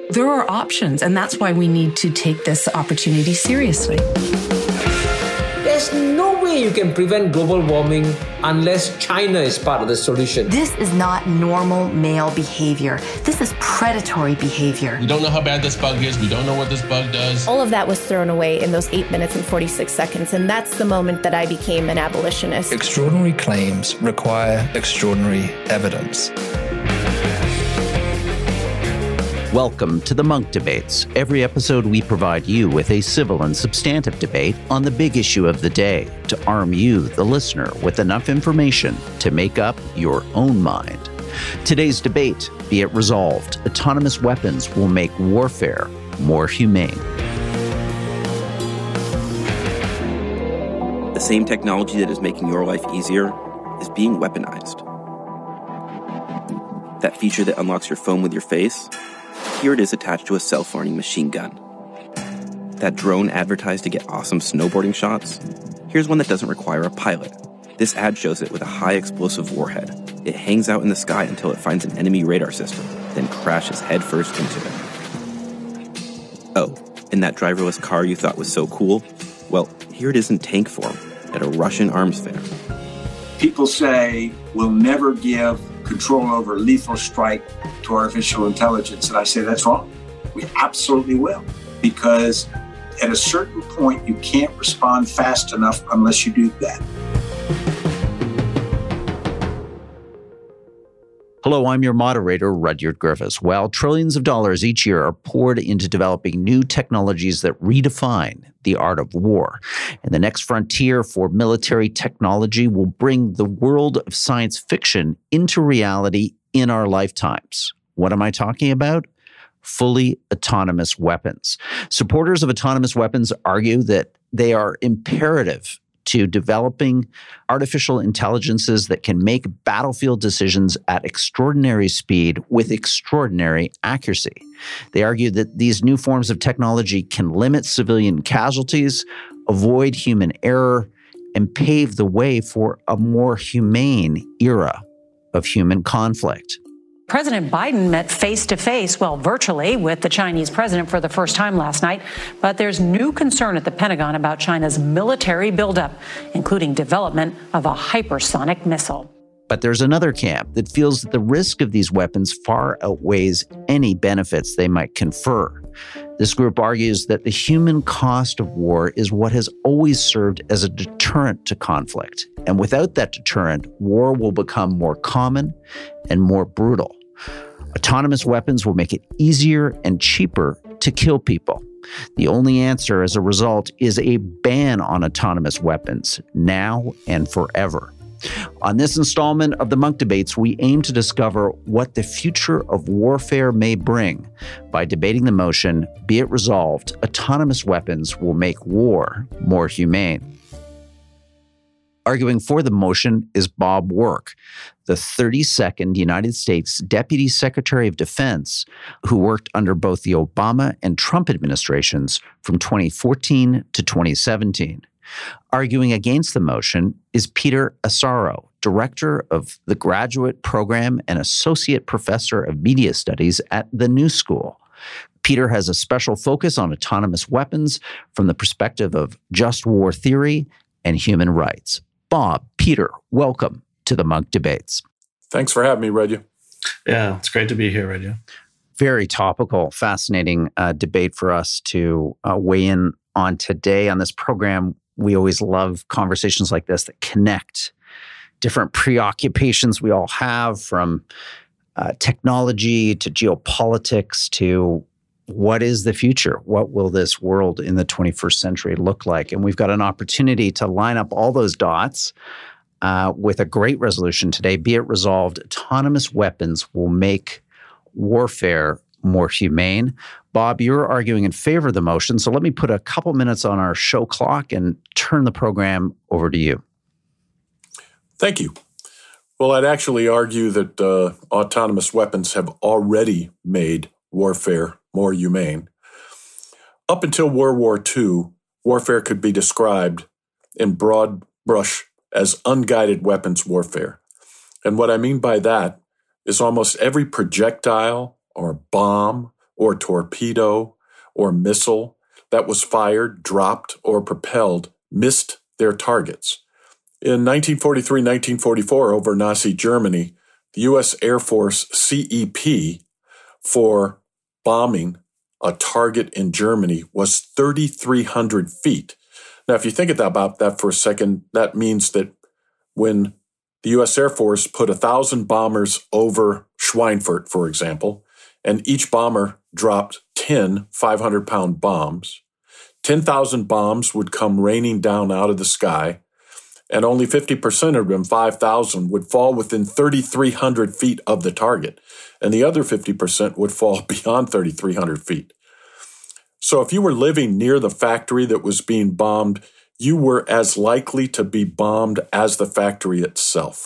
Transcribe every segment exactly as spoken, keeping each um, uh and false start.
There are options, and that's why we need to take this opportunity seriously. There's no way you can prevent global warming unless China is part of the solution. This is not normal male behavior. This is predatory behavior. We don't know how bad this bug is. We don't know what this bug does. All of that was thrown away in those eight minutes and forty-six seconds, and that's the moment that I became an abolitionist. Extraordinary claims require extraordinary evidence. Welcome to the Munk Debates. Every episode we provide you with a civil and substantive debate on the big issue of the day to arm you, the listener, with enough information to make up your own mind. Today's debate, be it resolved, autonomous weapons will make warfare more humane. The same technology that is making your life easier is being weaponized. That feature that unlocks your phone with your face, here it is attached to a self-firing machine gun. That drone advertised to get awesome snowboarding shots, here's one that doesn't require a pilot. This ad shows it with a high explosive warhead. It hangs out in the sky until it finds an enemy radar system, then crashes headfirst into it. Oh, and that driverless car you thought was so cool? Well, here it is in tank form at a Russian arms fair. People say we'll never give control over lethal strike to artificial intelligence. And I say that's wrong. We absolutely will. Because at a certain point, you can't respond fast enough unless you do that. Hello, I'm your moderator, Rudyard Griffiths. While trillions of dollars each year are poured into developing new technologies that redefine the art of war, and the next frontier for military technology will bring the world of science fiction into reality in our lifetimes. What am I talking about? Fully autonomous weapons. Supporters of autonomous weapons argue that they are imperative to developing artificial intelligences that can make battlefield decisions at extraordinary speed with extraordinary accuracy. They argue that these new forms of technology can limit civilian casualties, avoid human error, and pave the way for a more humane era of human conflict. President Biden met face-to-face, well, virtually, with the Chinese president for the first time last night. But there's new concern at the Pentagon about China's military buildup, including development of a hypersonic missile. But there's another camp that feels that the risk of these weapons far outweighs any benefits they might confer. This group argues that the human cost of war is what has always served as a deterrent to conflict. And without that deterrent, war will become more common and more brutal. Autonomous weapons will make it easier and cheaper to kill people. The only answer as a result is a ban on autonomous weapons now and forever. On this installment of the Munk Debates, we aim to discover what the future of warfare may bring by debating the motion, be it resolved, autonomous weapons will make war more humane. Arguing for the motion is Bob Work, the thirty-second United States Deputy Secretary of Defense, who worked under both the Obama and Trump administrations from twenty fourteen to twenty seventeen. Arguing against the motion is Peter Asaro, Director of the Graduate Program and Associate Professor of Media Studies at the New School. Peter has a special focus on autonomous weapons from the perspective of just war theory and human rights. Bob, Peter, welcome to the Munk Debates. Thanks for having me, Rudyard. Yeah, it's great to be here, Rudyard. Very topical, fascinating uh, debate for us to uh, weigh in on today on this program. We always love conversations like this that connect different preoccupations we all have, from uh, technology to geopolitics to what is the future? What will this world in the twenty-first century look like? And we've got an opportunity to line up all those dots uh, with a great resolution today. Be it resolved, autonomous weapons will make warfare more humane. Bob, you're arguing in favor of the motion, so let me put a couple minutes on our show clock and turn the program over to you. Thank you. Well, I'd actually argue that uh, autonomous weapons have already made warfare more humane. Up until World War Two, warfare could be described in broad brush as unguided weapons warfare. And what I mean by that is almost every projectile or bomb or torpedo or missile that was fired, dropped, or propelled missed their targets. In nineteen forty-three nineteen forty-four, over Nazi Germany, the U S Air Force C E P for bombing a target in Germany was thirty-three hundred feet. Now, if you think about that for a second, that means that when the U S Air Force put one thousand bombers over Schweinfurt, for example, and each bomber dropped ten five hundred pound bombs, ten thousand bombs would come raining down out of the sky, and only fifty percent of them, five thousand, would fall within thirty-three hundred feet of the target, and the other fifty percent would fall beyond thirty-three hundred feet. So if you were living near the factory that was being bombed, you were as likely to be bombed as the factory itself.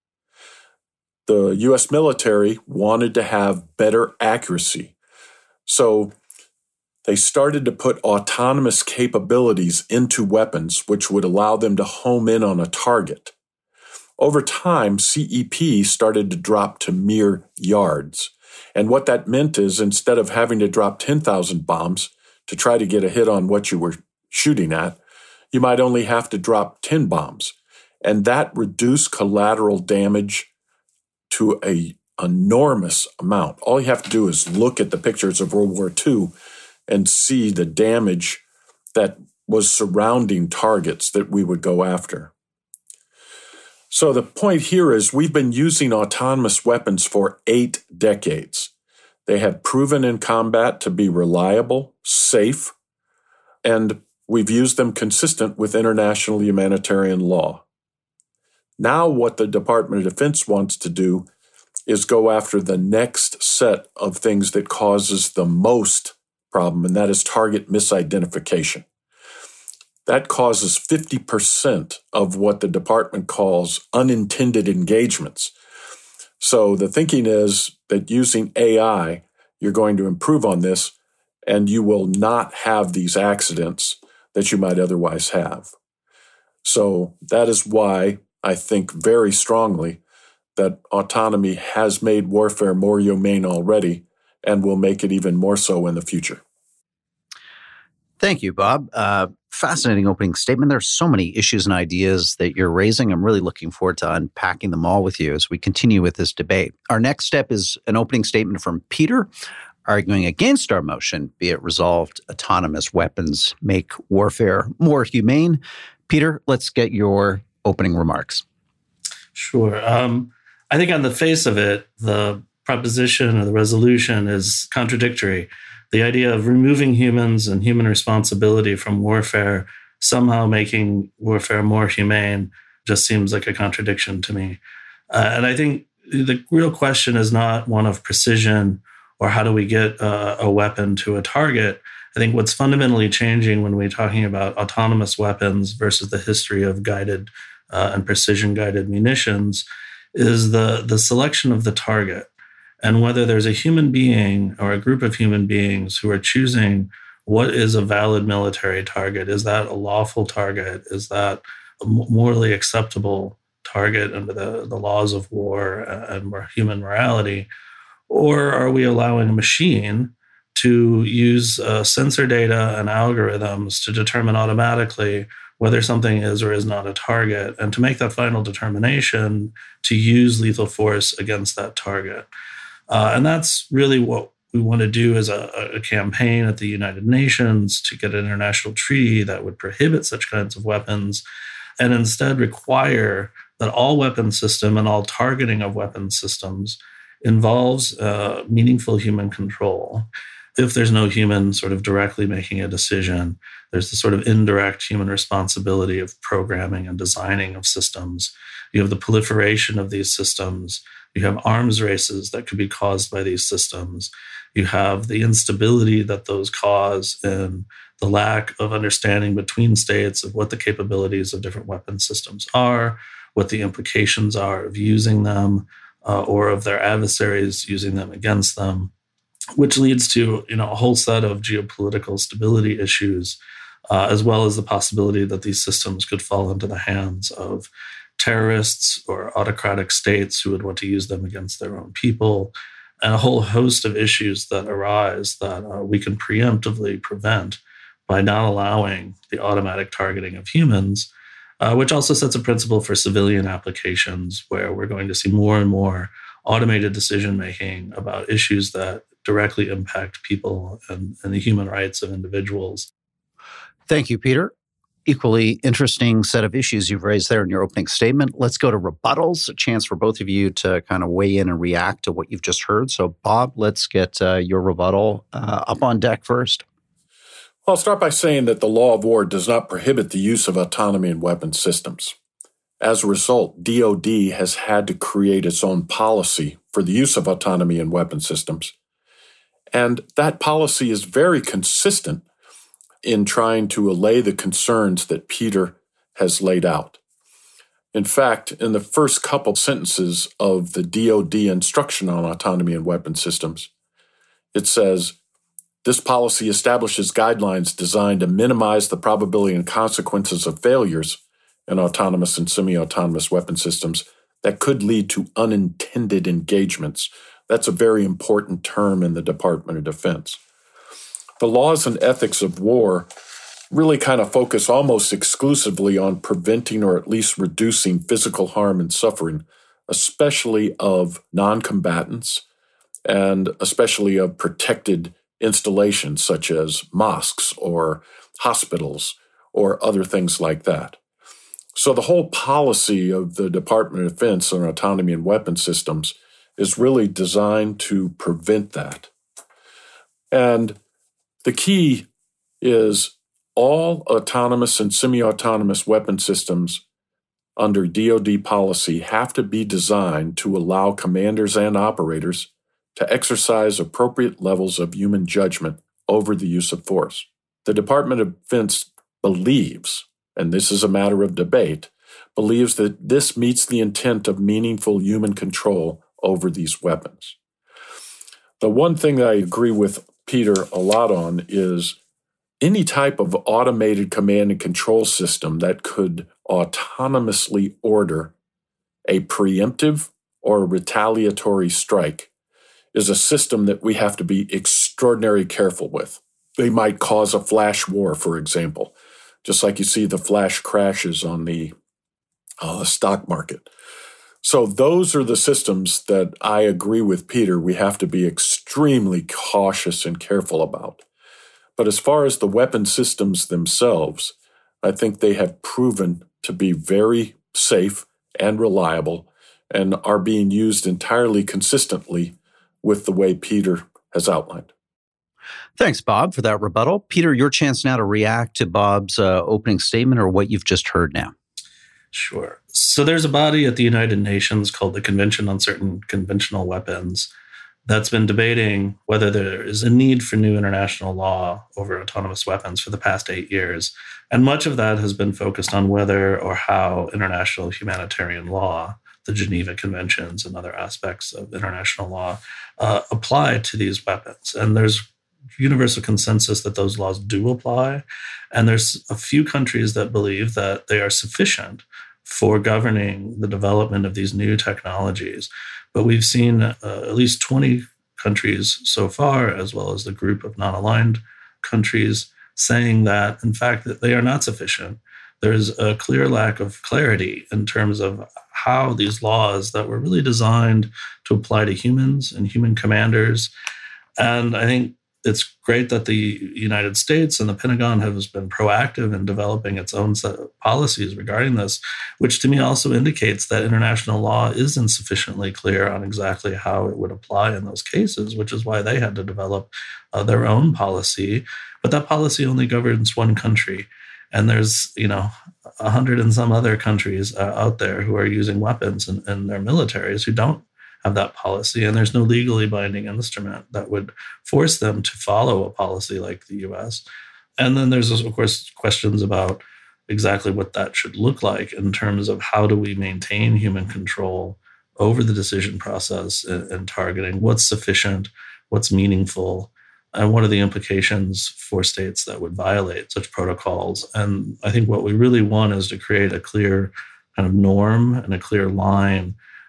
The U S military wanted to have better accuracy, so they started to put autonomous capabilities into weapons, which would allow them to home in on a target. Over time, C E P started to drop to mere yards. And what that meant is instead of having to drop ten thousand bombs to try to get a hit on what you were shooting at, you might only have to drop ten bombs. And that reduced collateral damage to an enormous amount. All you have to do is look at the pictures of World War Two and see the damage that was surrounding targets that we would go after. So the point here is we've been using autonomous weapons for eight decades. They have proven in combat to be reliable, safe, and we've used them consistent with international humanitarian law. Now what the Department of Defense wants to do is go after the next set of things that causes the most problem, and that is target misidentification. That causes fifty percent of what the department calls unintended engagements. So the thinking is that using A I, you're going to improve on this, and you will not have these accidents that you might otherwise have. So that is why I think very strongly that autonomy has made warfare more humane already and will make it even more so in the future. Thank you, Bob. Uh, fascinating opening statement. There are so many issues and ideas that you're raising. I'm really looking forward to unpacking them all with you as we continue with this debate. Our next step is an opening statement from Peter, arguing against our motion, be it resolved, autonomous weapons make warfare more humane. Peter, let's get your opening remarks. Sure. Um, I think on the face of it, the proposition or the resolution is contradictory. The idea of removing humans and human responsibility from warfare, somehow making warfare more humane, just seems like a contradiction to me. Uh, and I think the real question is not one of precision or how do we get uh, a weapon to a target. I think what's fundamentally changing when we're talking about autonomous weapons versus the history of guided uh, and precision-guided munitions is the, the selection of the target. And whether there's a human being or a group of human beings who are choosing what is a valid military target. Is that a lawful target? Is that a morally acceptable target under the, the laws of war and human morality? Or are we allowing a machine to use uh, sensor data and algorithms to determine automatically whether something is or is not a target, and to make that final determination to use lethal force against that target? Uh, and that's really what we want to do as a, a campaign at the United Nations to get an international treaty that would prohibit such kinds of weapons and instead require that all weapon system and all targeting of weapon systems involves uh, meaningful human control. If there's no human sort of directly making a decision, there's the sort of indirect human responsibility of programming and designing of systems. You have the proliferation of these systems. You have arms races that could be caused by these systems. You have the instability that those cause and the lack of understanding between states of what the capabilities of different weapon systems are, what the implications are of using them, uh, or of their adversaries using them against them, which leads to, you know, a whole set of geopolitical stability issues, uh, as well as the possibility that these systems could fall into the hands of terrorists or autocratic states who would want to use them against their own people. and a whole host of issues that arise that uh, we can preemptively prevent by not allowing the automatic targeting of humans, uh, which also sets a principle for civilian applications where we're going to see more and more automated decision-making about issues that directly impact people and, and the human rights of individuals. Thank you, Peter. Equally interesting set of issues you've raised there in your opening statement. Let's go to rebuttals, a chance for both of you to kind of weigh in and react to what you've just heard. So, Bob, let's get uh, your rebuttal uh, up on deck first. Well, I'll start by saying that the law of war does not prohibit the use of autonomy in weapon systems. As a result, D O D has had to create its own policy for the use of autonomy in weapon systems. And that policy is very consistent in trying to allay the concerns that Peter has laid out. In fact, in the first couple sentences of the D O D instruction on autonomy in weapon systems, it says, this policy establishes guidelines designed to minimize the probability and consequences of failures in autonomous and semi-autonomous weapon systems that could lead to unintended engagements. That's a very important term in the Department of Defense. The laws and ethics of war really kind of focus almost exclusively on preventing or at least reducing physical harm and suffering, especially of non-combatants and especially of protected installations such as mosques or hospitals or other things like that. So the whole policy of the Department of Defense on autonomy in weapon systems is really designed to prevent that. And the key is all autonomous and semi-autonomous weapon systems under D O D policy have to be designed to allow commanders and operators to exercise appropriate levels of human judgment over the use of force. The Department of Defense believes, and this is a matter of debate, believes that this meets the intent of meaningful human control over these weapons. The one thing that I agree with Peter a lot on is any type of automated command and control system that could autonomously order a preemptive or retaliatory strike is a system that we have to be extraordinarily careful with. They might cause a flash war, for example, just like you see the flash crashes on the uh, stock market. So those are the systems that I agree with Peter we have to be extremely cautious and careful about. But as far as the weapon systems themselves, I think they have proven to be very safe and reliable and are being used entirely consistently with the way Peter has outlined. Thanks, Bob, for that rebuttal. Peter, your chance now to react to Bob's uh, opening statement or what you've just heard now. Sure. So there's a body at the United Nations called the Convention on Certain Conventional Weapons that's been debating whether there is a need for new international law over autonomous weapons for the past eight years. And much of that has been focused on whether or how international humanitarian law, the Geneva Conventions and other aspects of international law, uh, apply to these weapons. And there's universal consensus that those laws do apply. And there's a few countries that believe that they are sufficient for governing the development of these new technologies. But we've seen uh, at least twenty countries so far, as well as the group of non-aligned countries, saying that, in fact, that they are not sufficient. There's a clear lack of clarity in terms of how these laws that were really designed to apply to humans and human commanders. And I think it's great that the United States and the Pentagon has been proactive in developing its own set of policies regarding this, which to me also indicates that international law is insufficiently clear on exactly how it would apply in those cases, which is why they had to develop uh, their own policy. But that policy only governs one country. And there's, you know, a hundred and some other countries uh, out there who are using weapons in, in their militaries who don't have that policy, and there's no legally binding instrument that would force them to follow a policy like the U S. And then there's, of course, questions about exactly what that should look like in terms of how do we maintain human control over the decision process and, and targeting, what's sufficient, what's meaningful, and what are the implications for states that would violate such protocols. And I think what we really want is to create a clear kind of norm and a clear line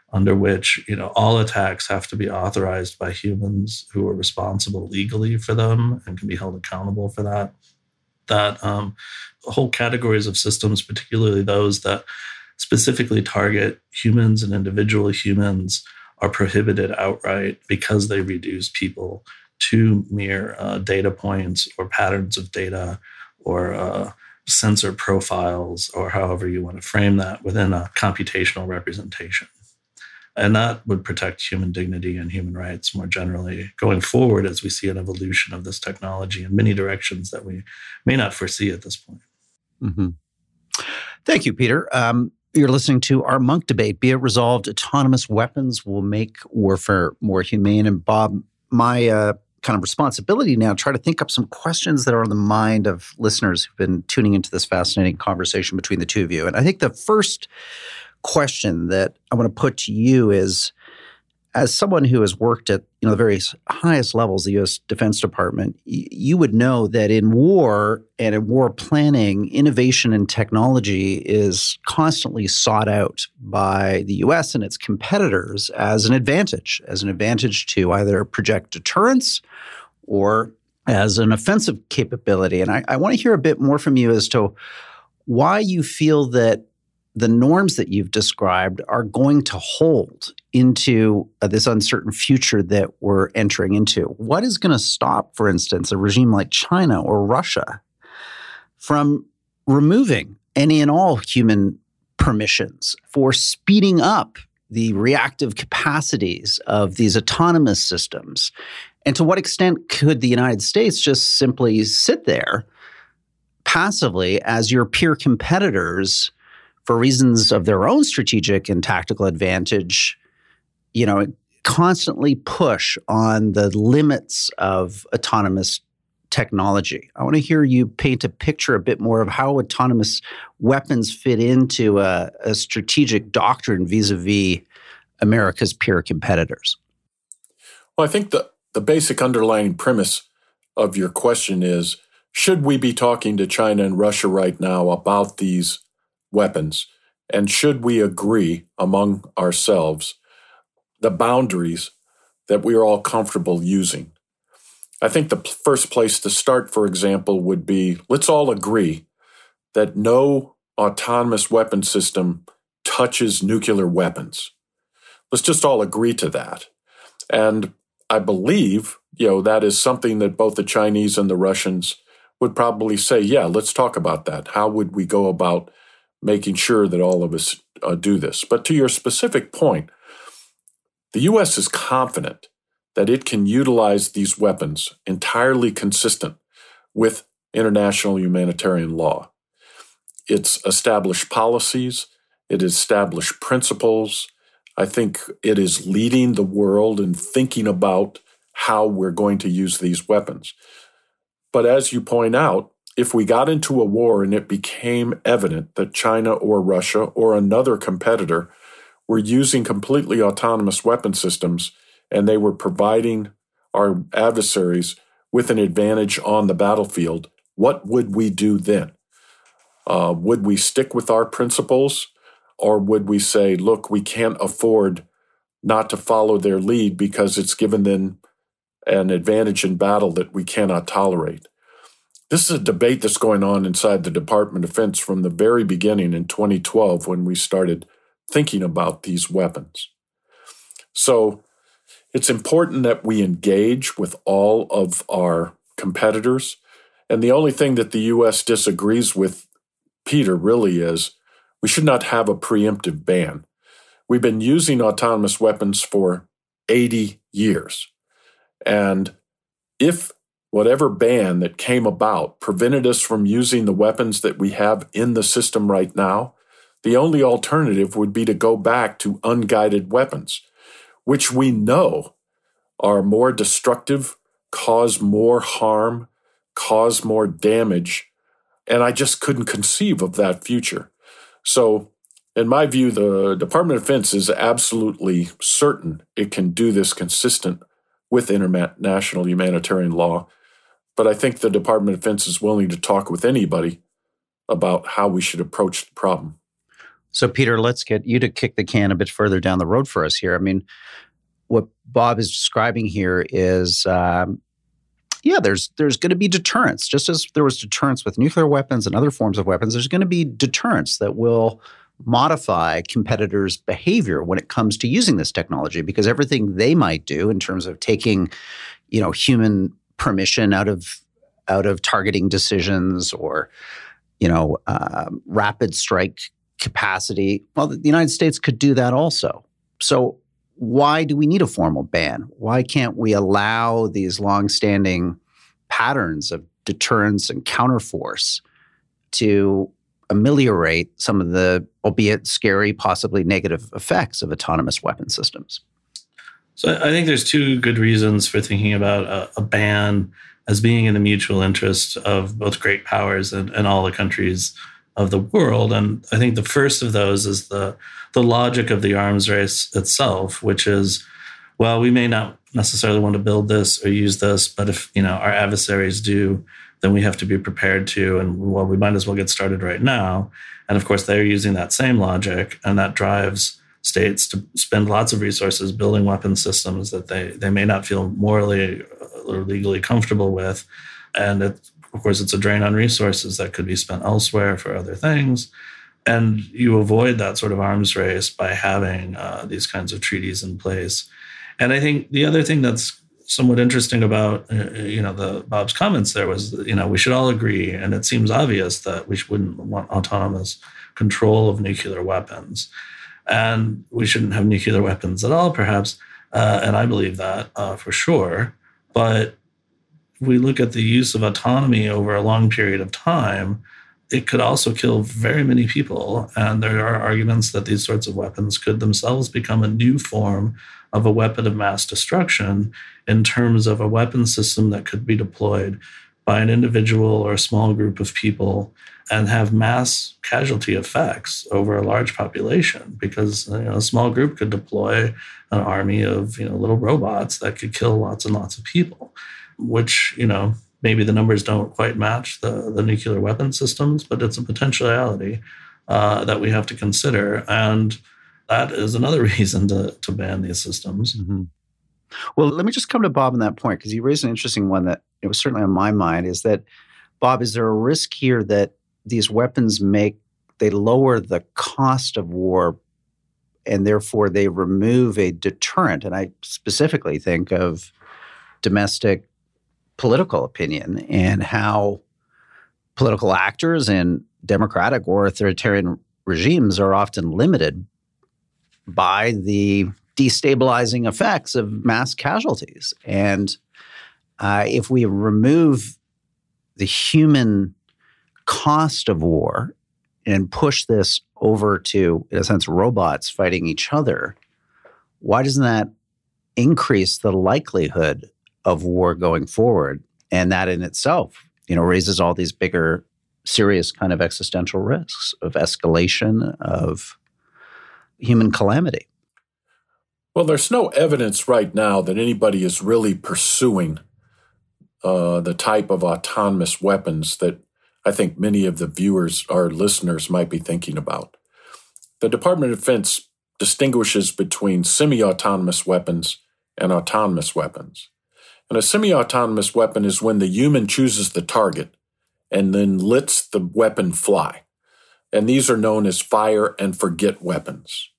under which, you know, all attacks have to be authorized by humans who are responsible legally for them and can be held accountable for that. That um, whole categories of systems, particularly those that specifically target humans and individual humans, are prohibited outright because they reduce people to mere uh, data points or patterns of data or uh, sensor profiles, or however you want to frame that, within a computational representation. And that would protect human dignity and human rights more generally going forward as we see an evolution of this technology in many directions that we may not foresee at this point. Mm-hmm. Thank you, Peter. Um, you're listening to our Munk Debate. Be it resolved, autonomous weapons will make warfare more humane. And Bob, my uh, kind of responsibility now, try to think up some questions that are on the mind of listeners who've been tuning into this fascinating conversation between the two of you. And I think the first question that I want to put to you is, as someone who has worked at, you know, the various highest levels of the U S Defense Department, y- you would know that in war and in war planning, innovation and technology is constantly sought out by the U S and its competitors as an advantage, as an advantage to either project deterrence or as an offensive capability. And I, I want to hear a bit more from you as to why you feel that the norms that you've described are going to hold into uh, this uncertain future that we're entering into. What is going to stop, for instance, a regime like China or Russia from removing any and all human permissions, for speeding up the reactive capacities of these autonomous systems? And to what extent could the United States just simply sit there passively as your peer competitors, for reasons of their own strategic and tactical advantage, you know, constantly push on the limits of autonomous technology? I want to hear you paint a picture a bit more of how autonomous weapons fit into a, a strategic doctrine vis-a-vis America's peer competitors. Well, I think the, the basic underlying premise of your question is, should we be talking to China and Russia right now about these weapons? And should we agree among ourselves the boundaries that we are all comfortable using? I think the first place to start, for example, would be, let's all agree that no autonomous weapon system touches nuclear weapons. Let's just all agree to that. And I believe, you know, that is something that both the Chinese and the Russians would probably say, yeah, let's talk about that. How would we go about making sure that all of us uh, do this? But to your specific point, the U S is confident that it can utilize these weapons entirely consistent with international humanitarian law. It's established policies, it established principles. I think it is leading the world in thinking about how we're going to use these weapons. But as you point out, if we got into a war and it became evident that China or Russia or another competitor were using completely autonomous weapon systems and they were providing our adversaries with an advantage on the battlefield, what would we do then? Uh, would we stick with our principles, or would we say, look, we can't afford not to follow their lead because it's given them an advantage in battle that we cannot tolerate? This is a debate that's going on inside the Department of Defense from the very beginning in twenty twelve when we started thinking about these weapons. So it's important that we engage with all of our competitors. And the only thing that the U S disagrees with, Peter, really is we should not have a preemptive ban. We've been using autonomous weapons for eighty years. And if whatever ban that came about prevented us from using the weapons that we have in the system right now, the only alternative would be to go back to unguided weapons, which we know are more destructive, cause more harm, cause more damage. And I just couldn't conceive of that future. So in my view, the Department of Defense is absolutely certain it can do this consistent with international humanitarian law. But I think the Department of Defense is willing to talk with anybody about how we should approach the problem. So, Peter, let's get you to kick the can a bit further down the road for us here. I mean, what Bob is describing here is, um, yeah, there's there's going to be deterrence. Just as there was deterrence with nuclear weapons and other forms of weapons, there's going to be deterrence that will modify competitors' behavior when it comes to using this technology, because everything they might do in terms of taking, you know, human permission out of out of targeting decisions or, you know, uh, rapid strike capacity, well, the United States could do that also. So why do we need a formal ban? Why can't we allow these longstanding patterns of deterrence and counterforce to ameliorate some of the, albeit scary, possibly negative effects of autonomous weapon systems? So I think there's two good reasons for thinking about a, a ban as being in the mutual interest of both great powers and, and all the countries of the world. And I think the first of those is the the logic of the arms race itself, which is, well, we may not necessarily want to build this or use this, but if, you know, our adversaries do, then we have to be prepared to, and well, we might as well get started right now. And of course, they're using that same logic, and that drives states to spend lots of resources building weapon systems that they, they may not feel morally or legally comfortable with. And it, of course, it's a drain on resources that could be spent elsewhere for other things. And you avoid that sort of arms race by having uh, these kinds of treaties in place. And I think the other thing that's somewhat interesting about, uh, you know, the Bob's comments there was, you know, we should all agree, and it seems obvious that we wouldn't want autonomous control of nuclear weapons. And we shouldn't have nuclear weapons at all, perhaps. Uh, and I believe that uh, for sure. But we look at the use of autonomy over a long period of time, it could also kill very many people. And there are arguments that these sorts of weapons could themselves become a new form of a weapon of mass destruction in terms of a weapon system that could be deployed by an individual or a small group of people and have mass casualty effects over a large population, because, you know, a small group could deploy an army of, you know, little robots that could kill lots and lots of people, which, you know, maybe the numbers don't quite match the, the nuclear weapon systems, but it's a potentiality uh, that we have to consider. And that is another reason to, to ban these systems. Mm-hmm. Well, let me just come to Bob on that point, because you raised an interesting one that it was certainly on my mind, is that, Bob, is there a risk here that these weapons make, they lower the cost of war and therefore they remove a deterrent? And I specifically think of domestic political opinion and how political actors in democratic or authoritarian regimes are often limited by the destabilizing effects of mass casualties. And uh, if we remove the human cost of war and push this over to, in a sense, robots fighting each other, why doesn't that increase the likelihood of war going forward? And that in itself, you know, raises all these bigger, serious kind of existential risks of escalation of human calamity. Well, there's no evidence right now that anybody is really pursuing uh, the type of autonomous weapons that I think many of the viewers or listeners might be thinking about. The Department of Defense distinguishes between semi-autonomous weapons and autonomous weapons. And a semi-autonomous weapon is when the human chooses the target and then lets the weapon fly. And these are known as fire and forget weapons.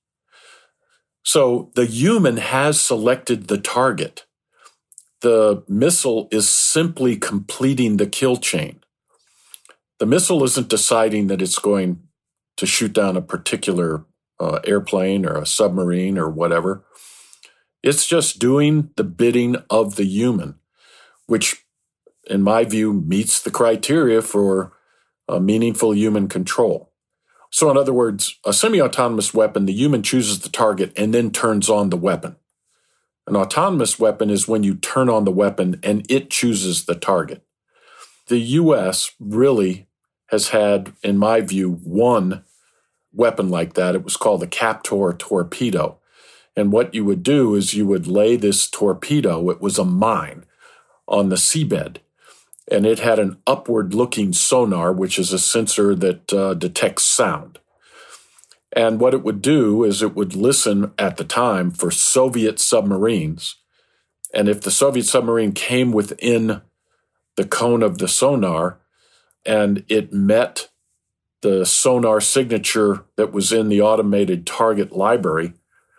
So the human has selected the target. The missile is simply completing the kill chain. The missile isn't deciding that it's going to shoot down a particular uh, airplane or a submarine or whatever. It's just doing the bidding of the human, which, in my view, meets the criteria for uh, meaningful human control. So in other words, a semi-autonomous weapon, the human chooses the target and then turns on the weapon. An autonomous weapon is when you turn on the weapon and it chooses the target. The U S really has had, in my view, one weapon like that. It was called the Captor torpedo. And what you would do is you would lay this torpedo, it was a mine, on the seabed. And it had an upward-looking sonar, which is a sensor that uh, detects sound. And what it would do is it would listen at the time for Soviet submarines. And if the Soviet submarine came within the cone of the sonar and it met the sonar signature that was in the automated target library,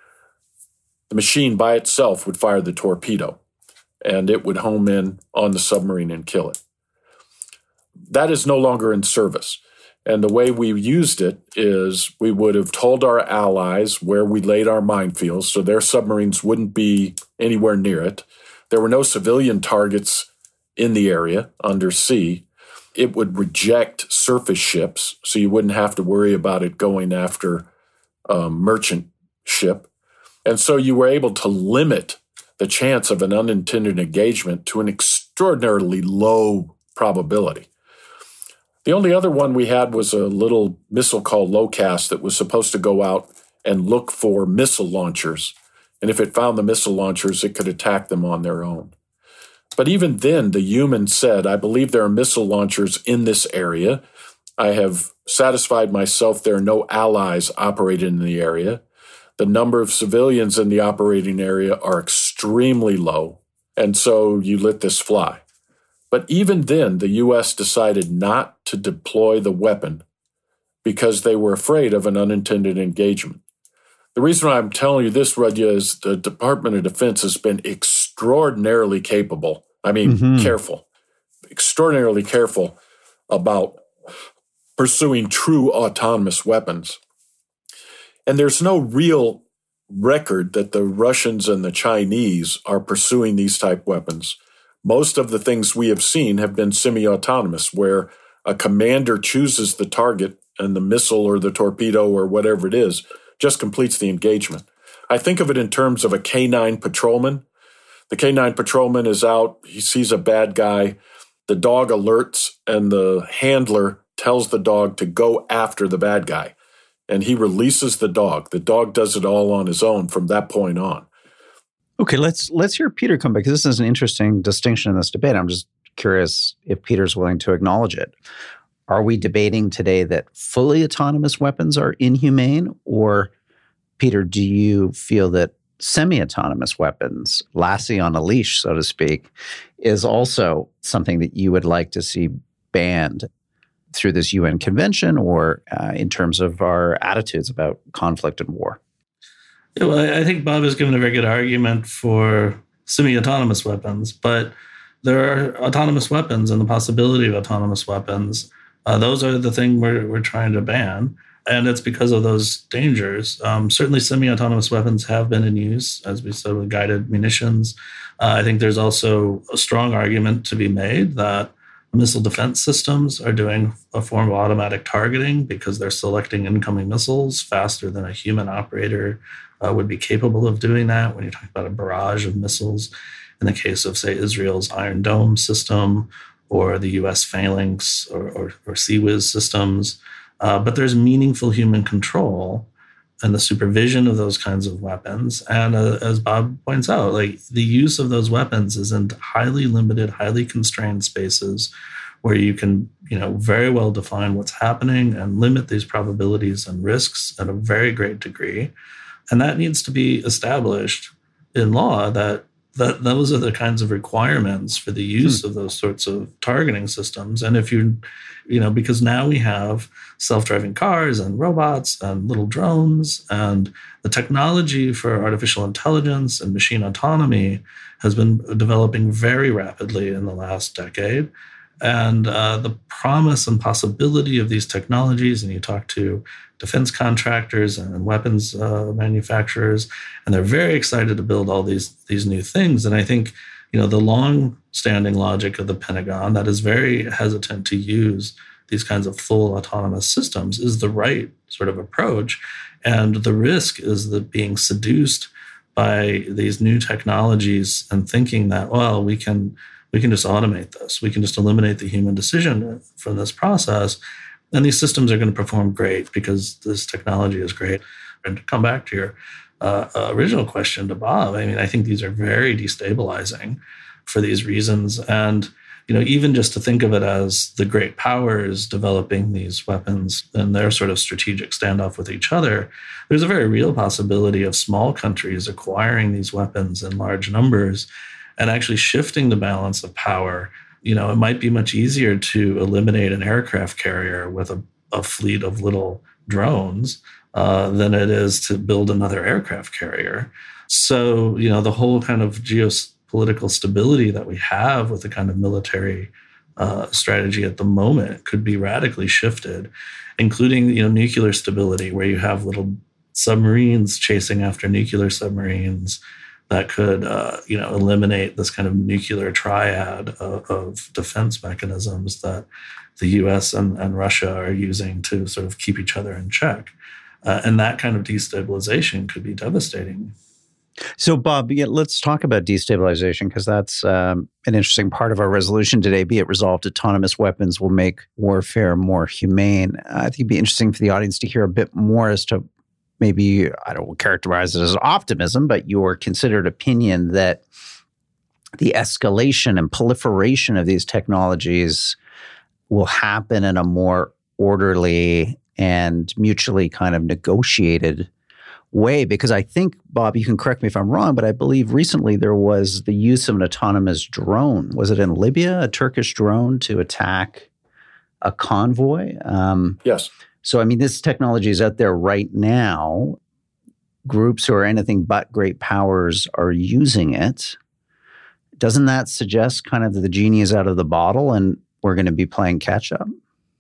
the machine by itself would fire the torpedo and it would home in on the submarine and kill it. That is no longer in service. And the way we used it is we would have told our allies where we laid our minefields so their submarines wouldn't be anywhere near it. There were no civilian targets in the area undersea. It would reject surface ships, so you wouldn't have to worry about it going after a merchant ship. And so you were able to limit the chance of an unintended engagement to an extraordinarily low probability. The only other one we had was a little missile called LOCAST that was supposed to go out and look for missile launchers. And if it found the missile launchers, it could attack them on their own. But even then, the human said, I believe there are missile launchers in this area. I have satisfied myself there are no allies operating in the area. The number of civilians in the operating area are extremely low. And so you let this fly. But even then, the U S decided not to deploy the weapon because they were afraid of an unintended engagement. The reason why I'm telling you this, Rudya, is the Department of Defense has been extraordinarily capable, I mean, mm-hmm. careful, extraordinarily careful about pursuing true autonomous weapons. And there's no real record that the Russians and the Chinese are pursuing these type weapons. Most of the things we have seen have been semi-autonomous, where a commander chooses the target and the missile or the torpedo or whatever it is just completes the engagement. I think of it in terms of a K nine patrolman. The K nine patrolman is out, he sees a bad guy, the dog alerts, and the handler tells the dog to go after the bad guy. And he releases the dog. The dog does it all on his own from that point on. Okay, let's let's hear Peter come back, because this is an interesting distinction in this debate. I'm just curious if Peter's willing to acknowledge it. Are we debating today that fully autonomous weapons are inhumane? Or, Peter, do you feel that semi-autonomous weapons, Lassie on a leash, so to speak, is also something that you would like to see banned through this U N convention or uh, in terms of our attitudes about conflict and war? Yeah, well, I think Bob has given a very good argument for semi-autonomous weapons, but there are autonomous weapons and the possibility of autonomous weapons. Uh, those are the thing we're we're trying to ban, and it's because of those dangers. Um, certainly, semi-autonomous weapons have been in use, as we said, with guided munitions. Uh, I think there's also a strong argument to be made that missile defense systems are doing a form of automatic targeting because they're selecting incoming missiles faster than a human operator uh, would be capable of doing that when you're talking about a barrage of missiles. In the case of, say, Israel's Iron Dome system or the U S Phalanx or, or, or CIWS systems. Uh, but there's meaningful human control and the supervision of those kinds of weapons. And uh, as Bob points out, like the use of those weapons is in highly limited, highly constrained spaces where you can, you know, very well define what's happening and limit these probabilities and risks at a very great degree. And that needs to be established in law, that that those are the kinds of requirements for the use hmm. of those sorts of targeting systems. And if you, you know, because now we have self-driving cars and robots and little drones, and the technology for artificial intelligence and machine autonomy has been developing very rapidly in the last decade. And uh, the promise and possibility of these technologies, and you talk to defense contractors and weapons uh, manufacturers, and they're very excited to build all these these new things. And I think, you know, the long-standing logic of the Pentagon that is very hesitant to use these kinds of full autonomous systems is the right sort of approach. And the risk is that being seduced by these new technologies and thinking that, well, we can we can just automate this. We can just eliminate the human decision from this process. And these systems are going to perform great because this technology is great. And to come back to your uh, original question to Bob, I mean, I think these are very destabilizing for these reasons. And you know, even just to think of it as the great powers developing these weapons and their sort of strategic standoff with each other, there's a very real possibility of small countries acquiring these weapons in large numbers and actually shifting the balance of power. You know, it might be much easier to eliminate an aircraft carrier with a, a fleet of little drones uh, than it is to build another aircraft carrier. So, you know, the whole kind of geopolitical stability that we have with the kind of military uh, strategy at the moment could be radically shifted, including, you know, nuclear stability, where you have little submarines chasing after nuclear submarines that could, uh, you know, eliminate this kind of nuclear triad of, of defense mechanisms that the U S and, and Russia are using to sort of keep each other in check. Uh, and that kind of destabilization could be devastating. So, Bob, yeah, let's talk about destabilization, because that's um, an interesting part of our resolution today. Be it resolved, autonomous weapons will make warfare more humane. I think it'd be interesting for the audience to hear a bit more as to maybe, I don't characterize it as optimism, but your considered opinion that the escalation and proliferation of these technologies will happen in a more orderly and mutually kind of negotiated way. Because I think, Bob, you can correct me if I'm wrong, but I believe recently there was the use of an autonomous drone. Was it in Libya, a Turkish drone to attack a convoy? Um, yes. So, I mean, this technology is out there right now. Groups who are anything but great powers are using it. Doesn't that suggest kind of that the genie is out of the bottle and we're going to be playing catch up?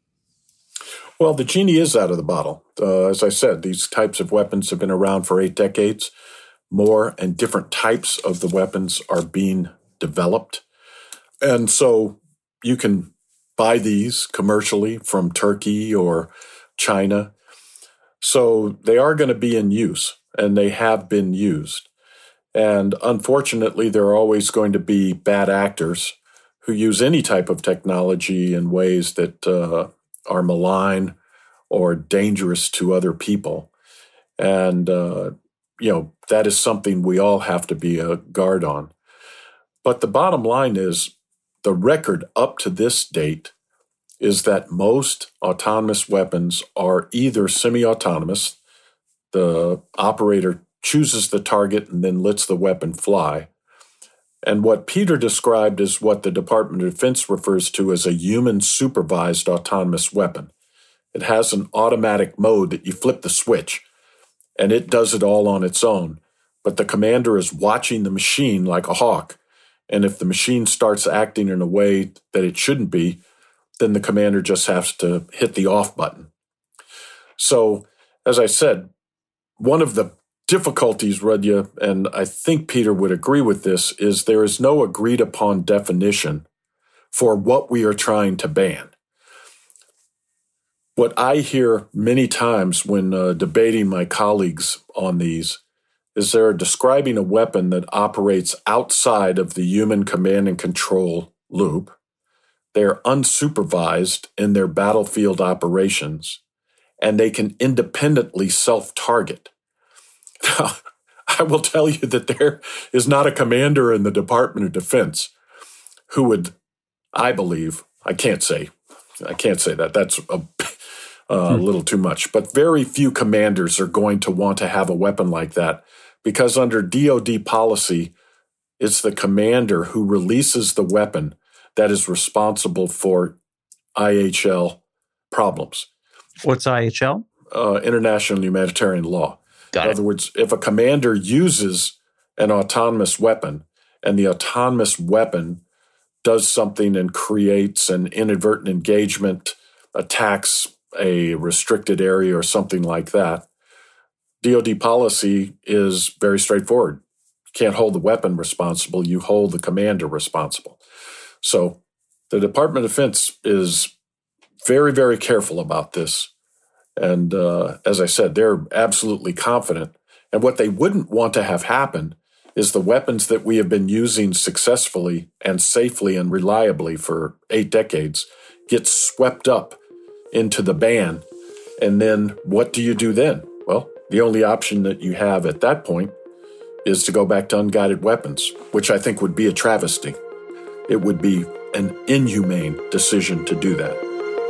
Well, the genie is out of the bottle. Uh, as I said, these types of weapons have been around for eight decades. More and different types of the weapons are being developed. And so you can buy these commercially from Turkey or China. So they are going to be in use, and they have been used. And unfortunately, there are always going to be bad actors who use any type of technology in ways that uh, are malign or dangerous to other people. And, uh, you know, that is something we all have to be a guard on. But the bottom line is the record up to this date is that most autonomous weapons are either semi-autonomous, the operator chooses the target and then lets the weapon fly, and what Peter described is what the Department of Defense refers to as a human-supervised autonomous weapon. It has an automatic mode that you flip the switch, and it does it all on its own, but the commander is watching the machine like a hawk, and if the machine starts acting in a way that it shouldn't be, then the commander just has to hit the off button. So, as I said, one of the difficulties, Rudya, and I think Peter would agree with this, is there is no agreed upon definition for what we are trying to ban. What I hear many times when uh, debating my colleagues on these is they're describing a weapon that operates outside of the human command and control loop. They're unsupervised in their battlefield operations, and they can independently self-target. Now, I will tell you that there is not a commander in the Department of Defense who would, I believe, I can't say, I can't say that, that's a, a hmm. little too much, but very few commanders are going to want to have a weapon like that, because under D O D policy, it's the commander who releases the weapon that is responsible for I H L problems. What's I H L? Uh, international humanitarian law. Got In it. other words, if a commander uses an autonomous weapon and the autonomous weapon does something and creates an inadvertent engagement, attacks a restricted area or something like that, D O D policy is very straightforward. You can't hold the weapon responsible, you hold the commander responsible. So the Department of Defense is very, very careful about this. And uh, as I said, they're absolutely confident. And what they wouldn't want to have happen is the weapons that we have been using successfully and safely and reliably for eight decades get swept up into the ban. And then what do you do then? Well, the only option that you have at that point is to go back to unguided weapons, which I think would be a travesty. it would be an inhumane decision to do that.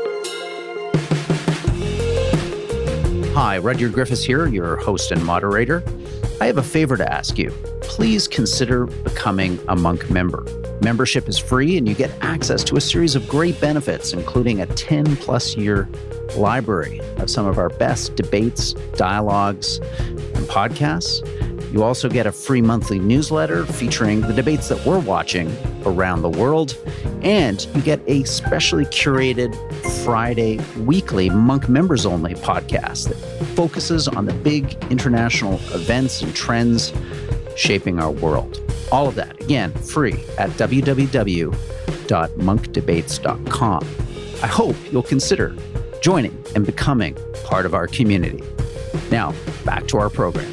Hi, Rudyard Griffiths here, your host and moderator. I have a favor to ask you. Please consider becoming a Monk member. Membership is free and you get access to a series of great benefits, including a ten plus year library of some of our best debates, dialogues, and podcasts. You also get a free monthly newsletter featuring the debates that we're watching around the world. And you get a specially curated Friday weekly Monk members only podcast that focuses on the big international events and trends shaping our world. All of that, again, free at w w w dot monk debates dot com. I hope you'll consider joining and becoming part of our community. Now, back to our program.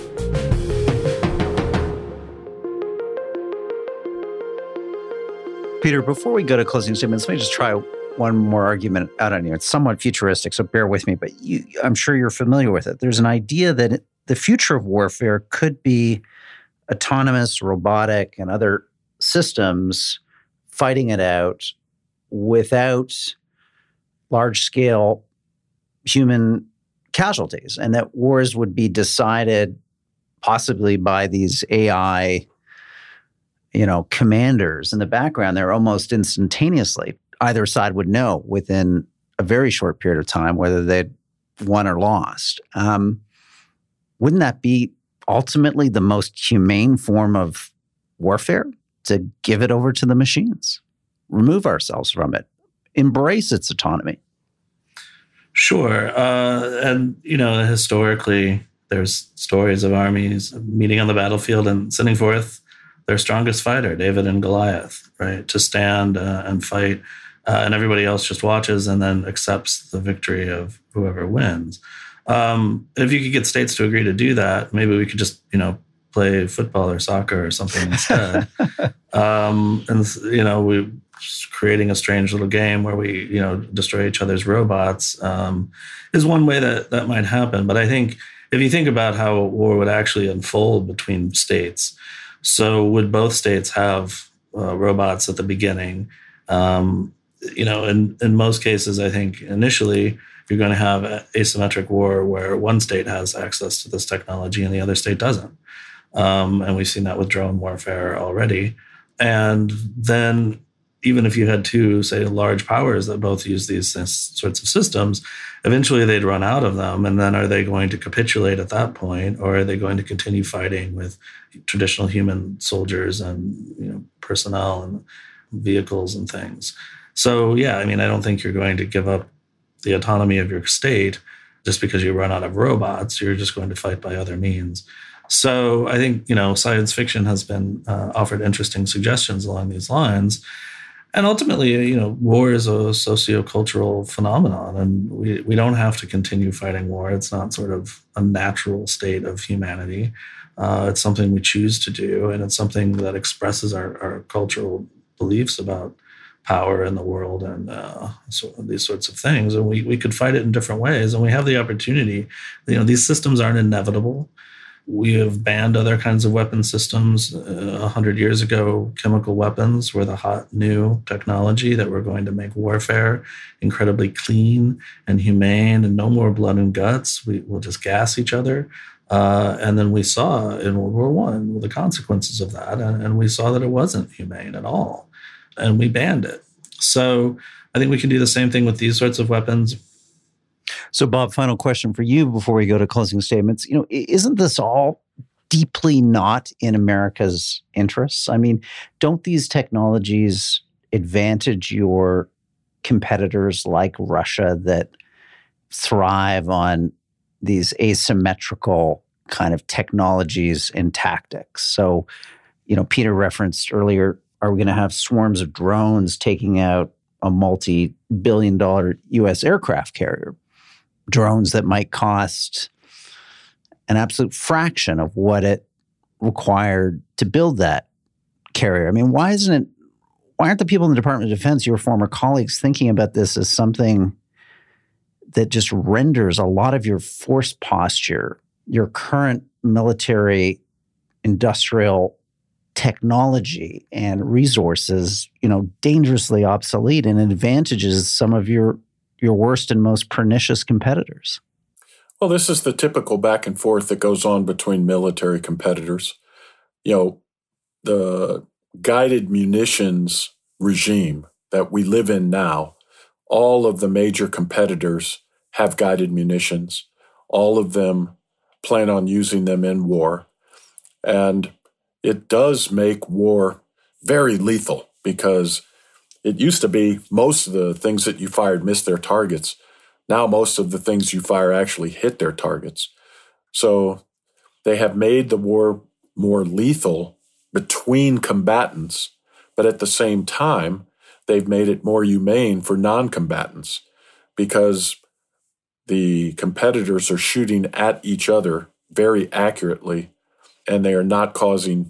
Peter, before we go to closing statements, let me just try one more argument out on you. It's somewhat futuristic, so bear with me, but you, I'm sure you're familiar with it. There's an idea that the future of warfare could be autonomous, robotic, and other systems fighting it out without large-scale human casualties, and that wars would be decided possibly by these A I, you know, commanders in the background. They're almost instantaneously. Either side would know within a very short period of time whether they'd won or lost. Um, wouldn't that be ultimately the most humane form of warfare? To give it over to the machines, remove ourselves from it, embrace its autonomy? Sure. Uh, and, you know, historically, there's stories of armies meeting on the battlefield and sending forth their strongest fighter, David and Goliath, right, to stand uh, and fight. Uh, and everybody else just watches and then accepts the victory of whoever wins. Um, if you could get states to agree to do that, maybe we could just, you know, play football or soccer or something instead. um, and, you know, we creating a strange little game where we, you know, destroy each other's robots um, is one way that that might happen. But I think if you think about how a war would actually unfold between states, so would both states have uh, robots at the beginning? Um, you know, in, in most cases, I think initially you're going to have an asymmetric war where one state has access to this technology and the other state doesn't. Um, and we've seen that with drone warfare already. And then even if you had two, say, large powers that both use these sorts of systems, eventually they'd run out of them. And then are they going to capitulate at that point, or are they going to continue fighting with traditional human soldiers and, you know, personnel and vehicles and things? So, yeah, I mean, I don't think you're going to give up the autonomy of your state just because you run out of robots. You're just going to fight by other means. So I think, you know, science fiction has been uh, offered interesting suggestions along these lines. And ultimately, you know, war is a sociocultural phenomenon, and we, we don't have to continue fighting war. It's not sort of a natural state of humanity. Uh, it's something we choose to do, and it's something that expresses our, our cultural beliefs about power in the world and uh, so these sorts of things. And we, we could fight it in different ways, and we have the opportunity. You know, these systems aren't inevitable. We have banned other kinds of weapon systems. A uh, hundred years ago, chemical weapons were the hot new technology that were going to make warfare incredibly clean and humane and no more blood and guts. We will just gas each other. Uh, and then we saw in World War One the consequences of that, and, and we saw that it wasn't humane at all, and we banned it. So I think we can do the same thing with these sorts of weapons. So, Bob, final question for you before we go to closing statements. You know, isn't this all deeply not in America's interests? I mean, don't these technologies advantage your competitors like Russia that thrive on these asymmetrical kind of technologies and tactics? So, you know, Peter referenced earlier, are we going to have swarms of drones taking out a multi-billion dollar U S aircraft carrier? Drones that might cost an absolute fraction of what it required to build that carrier. I mean, why isn't it, why aren't the people in the Department of Defense, your former colleagues, thinking about this as something that just renders a lot of your force posture, your current military industrial technology and resources, you know, dangerously obsolete and advantages some of your your worst and most pernicious competitors. Well, this is the typical back and forth that goes on between military competitors. You know, the guided munitions regime that we live in now, all of the major competitors have guided munitions. All of them plan on using them in war. And it does make war very lethal because it used to be most of the things that you fired missed their targets. Now most of the things you fire actually hit their targets. So they have made the war more lethal between combatants, but at the same time, they've made it more humane for non-combatants because the competitors are shooting at each other very accurately, and they are not causing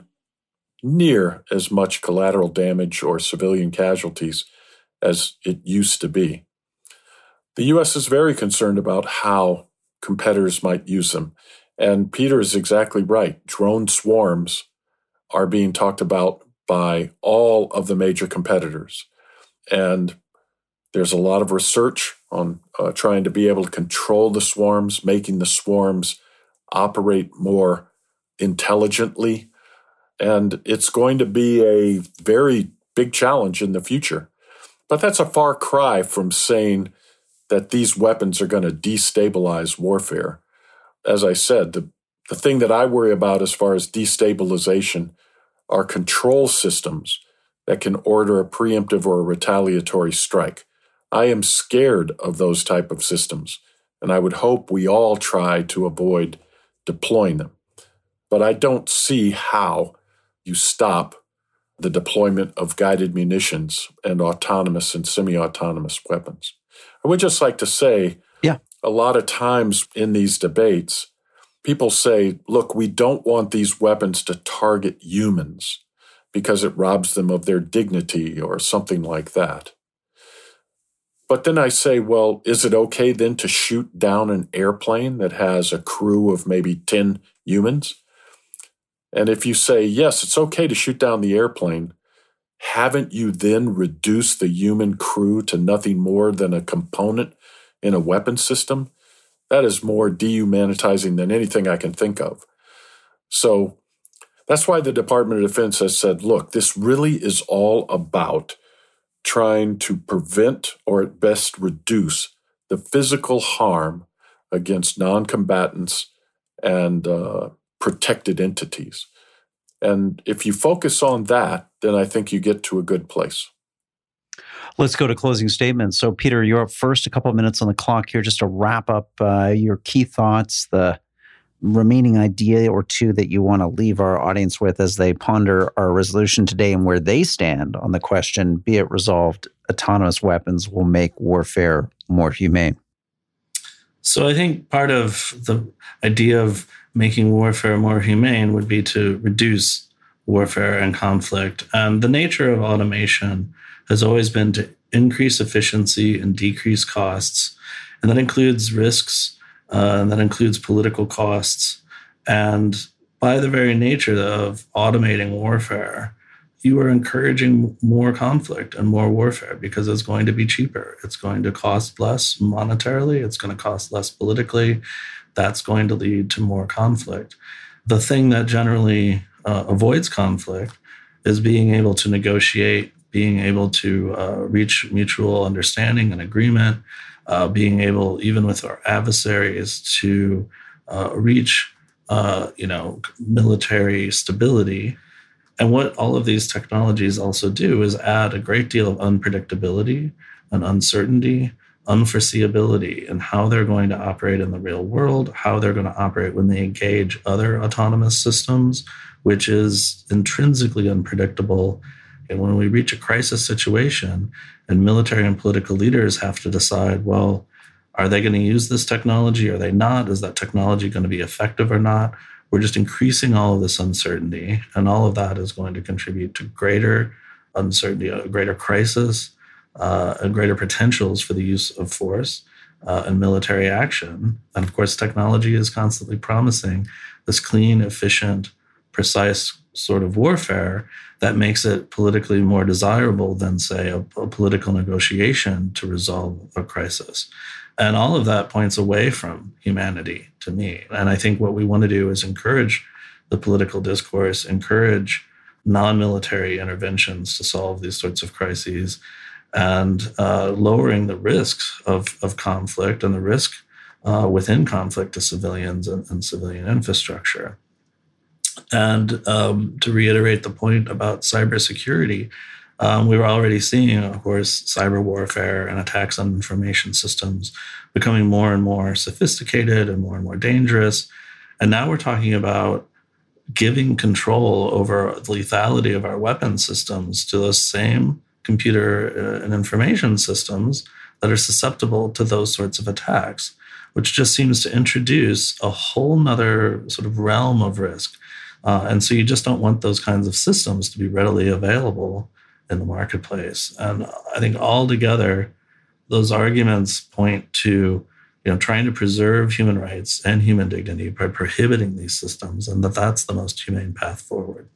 near as much collateral damage or civilian casualties as it used to be. The U S is very concerned about how competitors might use them. And Peter is exactly right. Drone swarms are being talked about by all of the major competitors. And there's a lot of research on uh, trying to be able to control the swarms, making the swarms operate more intelligently. And it's going to be a very big challenge in the future. But that's a far cry from saying that these weapons are going to destabilize warfare. As I said, the, the thing that I worry about as far as destabilization are control systems that can order a preemptive or a retaliatory strike. I am scared of those type of systems, and I would hope we all try to avoid deploying them. But I don't see how you stop the deployment of guided munitions and autonomous and semi-autonomous weapons. I would just like to say, yeah, a lot of times in these debates, people say, look, we don't want these weapons to target humans because it robs them of their dignity or something like that. But then I say, well, is it okay then to shoot down an airplane that has a crew of maybe ten humans? And if you say, yes, it's okay to shoot down the airplane, haven't you then reduced the human crew to nothing more than a component in a weapon system? That is more dehumanizing than anything I can think of. So that's why the Department of Defense has said, look, this really is all about trying to prevent or at best reduce the physical harm against non-combatants and uh, protected entities. And if you focus on that, then I think you get to a good place. Let's go to closing statements. So, Peter, you're up first, a couple of minutes on the clock here just to wrap up uh, your key thoughts, the remaining idea or two that you want to leave our audience with as they ponder our resolution today and where they stand on the question, be it resolved, autonomous weapons will make warfare more humane. So I think part of the idea of making warfare more humane would be to reduce warfare and conflict. And the nature of automation has always been to increase efficiency and decrease costs. And that includes risks, uh, and that includes political costs. And by the very nature of automating warfare, you are encouraging more conflict and more warfare because it's going to be cheaper. It's going to cost less monetarily. It's going to cost less politically. That's going to lead to more conflict. The thing that generally uh, avoids conflict is being able to negotiate, being able to uh, reach mutual understanding and agreement, uh, being able, even with our adversaries, to uh, reach, uh, you know, military stability. And what all of these technologies also do is add a great deal of unpredictability and uncertainty, unforeseeability in how they're going to operate in the real world, how they're going to operate when they engage other autonomous systems, which is intrinsically unpredictable. And when we reach a crisis situation and military and political leaders have to decide, well, are they going to use this technology? Are they not? Is that technology going to be effective or not? We're just increasing all of this uncertainty, and all of that is going to contribute to greater uncertainty, a greater crisis, uh, and greater potentials for the use of force uh, and military action. And of course, technology is constantly promising this clean, efficient, precise sort of warfare that makes it politically more desirable than, say, a, a political negotiation to resolve a crisis. And all of that points away from humanity to me. And I think what we want to do is encourage the political discourse, encourage non-military interventions to solve these sorts of crises, and uh, lowering the risks of, of conflict and the risk uh, within conflict to civilians and, and civilian infrastructure. And um, to reiterate the point about cybersecurity, um, we were already seeing, of course, cyber warfare and attacks on information systems becoming more and more sophisticated and more and more dangerous. And now we're talking about giving control over the lethality of our weapon systems to those same computer and information systems that are susceptible to those sorts of attacks, which just seems to introduce a whole nother sort of realm of risk. Uh, and so you just don't want those kinds of systems to be readily available in the marketplace. And I think altogether, those arguments point to, you know, trying to preserve human rights and human dignity by prohibiting these systems, and that that's the most humane path forward.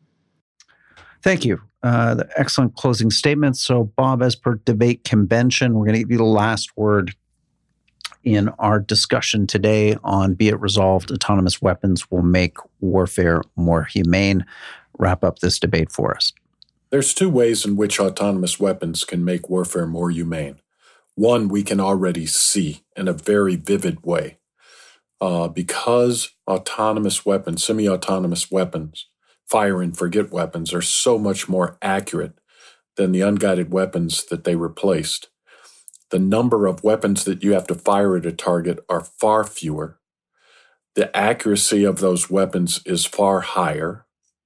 Thank you. Uh, the excellent closing statements. So, Bob, as per debate convention, we're going to give you the last word in our discussion today on Be It Resolved, Autonomous Weapons Will Make Warfare More Humane. Wrap up this debate for us. There's two ways in which autonomous weapons can make warfare more humane. One, we can already see in a very vivid way. Uh, because autonomous weapons, semi-autonomous weapons, fire and forget weapons are so much more accurate than the unguided weapons that they replaced. The number of weapons that you have to fire at a target are far fewer. The accuracy of those weapons is far higher.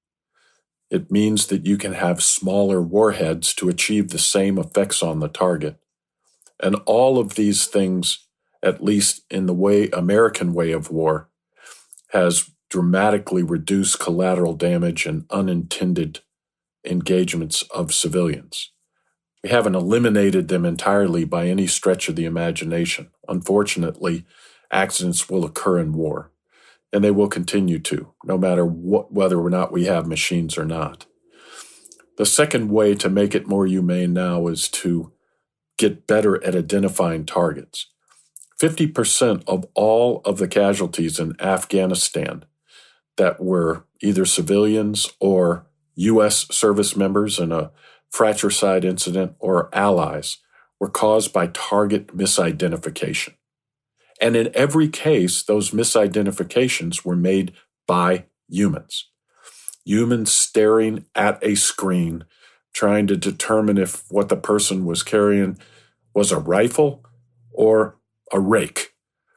It means that you can have smaller warheads to achieve the same effects on the target. And all of these things, at least in the way American way of war, has dramatically reduced collateral damage and unintended engagements of civilians. We haven't eliminated them entirely by any stretch of the imagination. Unfortunately, accidents will occur in war, and they will continue to, no matter what, whether or not we have machines or not. The second way to make it more humane now is to get better at identifying targets. fifty percent of all of the casualties in Afghanistan that were either civilians or U S service members in a fratricide incident or allies were caused by target misidentification. And in every case, those misidentifications were made by humans. Humans staring at a screen, trying to determine if what the person was carrying was a rifle or a rake.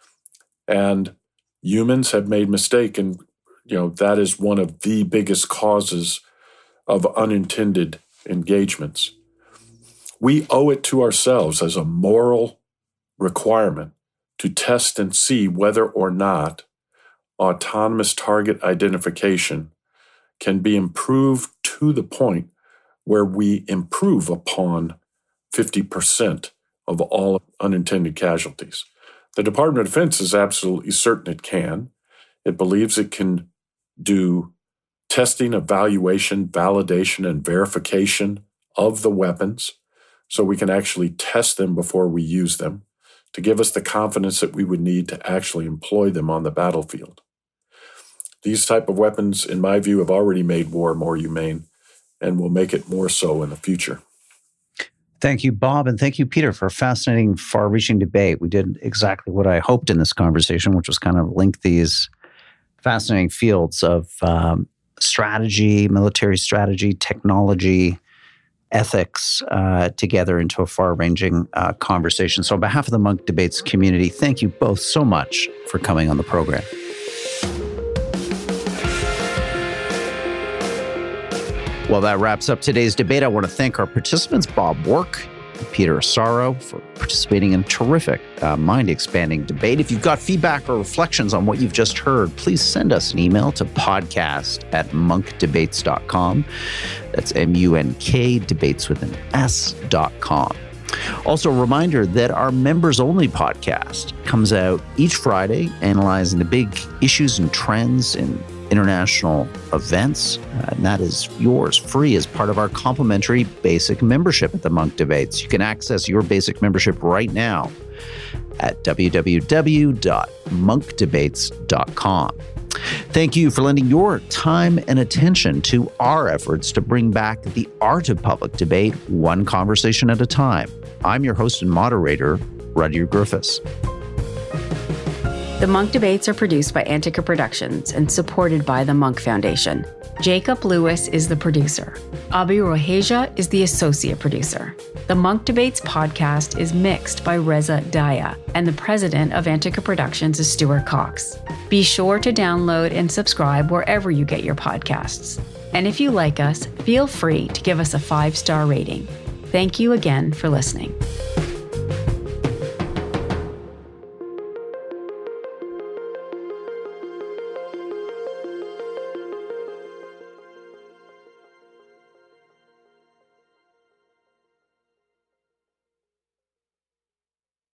And humans have made mistake, and you know that is one of the biggest causes of unintended engagements. We owe it to ourselves as a moral requirement to test and see whether or not autonomous target identification can be improved to the point where we improve upon fifty percent of all unintended casualties. The Department of Defense is absolutely certain it can. It believes it can do testing, evaluation, validation, and verification of the weapons so we can actually test them before we use them to give us the confidence that we would need to actually employ them on the battlefield. These type of weapons, in my view, have already made war more humane and will make it more so in the future. Thank you, Bob, and thank you, Peter, for a fascinating, far-reaching debate. We did exactly what I hoped in this conversation, which was kind of link these fascinating fields of um, strategy, military strategy, technology, ethics uh, together into a far-ranging uh, conversation. So on behalf of the Munk Debates community, thank you both so much for coming on the program. Well, that wraps up today's debate. I want to thank our participants, Bob Work and Peter Asaro, for participating in a terrific, uh, mind-expanding debate. If you've got feedback or reflections on what you've just heard, please send us an email to podcast at munk debates dot com. That's M U N K, debates with an S dot com. Also, a reminder that our members-only podcast comes out each Friday, analyzing the big issues and trends in international events, uh, and that is yours free as part of our complimentary basic membership at the Munk Debates. You can access your basic membership right now at w w w dot munk debates dot com. Thank you for lending your time and attention to our efforts to bring back the art of public debate, one conversation at a time. I'm your host and moderator, Rudyard Griffiths. The Munk Debates are produced by Antica Productions and supported by the Munk Foundation. Jacob Lewis is the producer. Abi Roheja is the associate producer. The Munk Debates podcast is mixed by Reza Daya, and the president of Antica Productions is Stuart Cox. Be sure to download and subscribe wherever you get your podcasts. And if you like us, feel free to give us a five-star rating. Thank you again for listening.